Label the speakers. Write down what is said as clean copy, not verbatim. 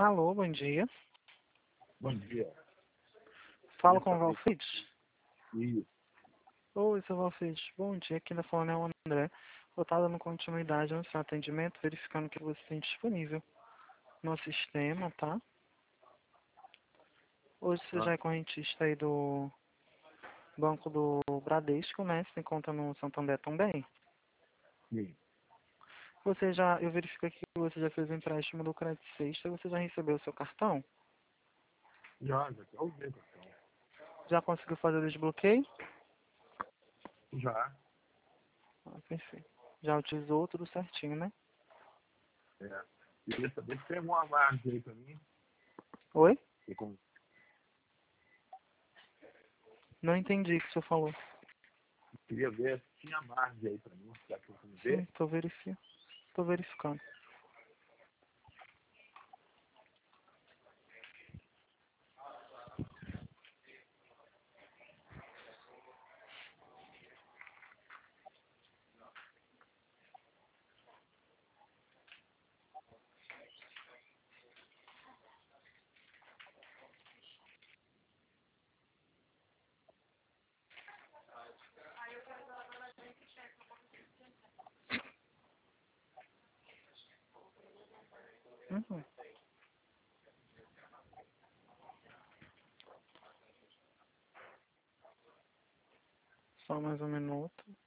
Speaker 1: Alô, bom dia.
Speaker 2: Bom dia.
Speaker 1: Falo
Speaker 2: Queria
Speaker 1: com o
Speaker 2: saber
Speaker 1: Valfrides.
Speaker 2: se
Speaker 1: Oi, seu Valfrides. Bom dia, aqui na falando é o André. Eu estava dando continuidade no seu atendimento, verificando que você tem disponível no sistema, tá? Hoje você já é correntista aí do Banco do Bradesco, né? Você conta no Santander também.
Speaker 2: sim.
Speaker 1: Eu verifico aqui que você já fez o empréstimo do Crédito Sexta, você já recebeu o seu cartão?
Speaker 2: Já usei o cartão.
Speaker 1: Já conseguiu fazer o desbloqueio?
Speaker 2: Já.
Speaker 1: Ah, perfeito. Já utilizou tudo certinho, né?
Speaker 2: É. Queria saber se tem alguma margem aí pra mim.
Speaker 1: Oi?
Speaker 2: E como
Speaker 1: Não entendi o que o senhor falou.
Speaker 2: queria ver se tinha margem aí pra mim. Já que eu fui
Speaker 1: Sim,
Speaker 2: ver.
Speaker 1: tô verificando. Uhum. Só mais um minuto.